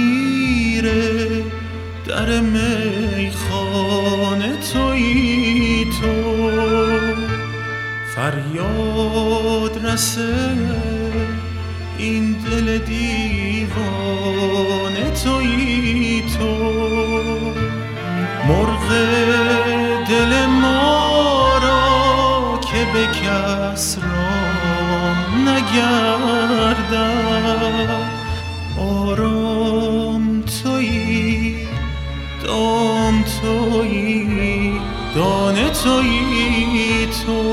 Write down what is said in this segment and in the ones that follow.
میره، در میخانه تویی تو. فریاد رسه این دل دیوانه تویی تو. مرغ دل ما را که به کس رام نگردد، آرام تویی، دام تویی، دانه تویی تو.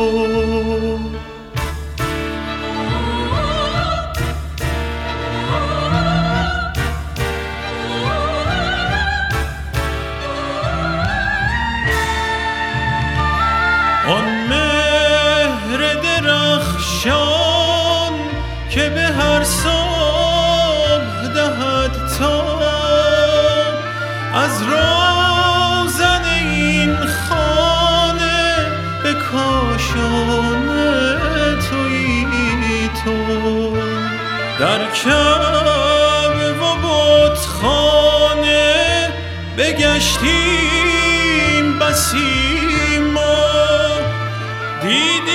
آن مهر درخشان که به هر صبح دهد تا از روزن این خانه به کاشانه تویی تو. در کعبه و بتخانه بگشتیم بسی ما، دیدیم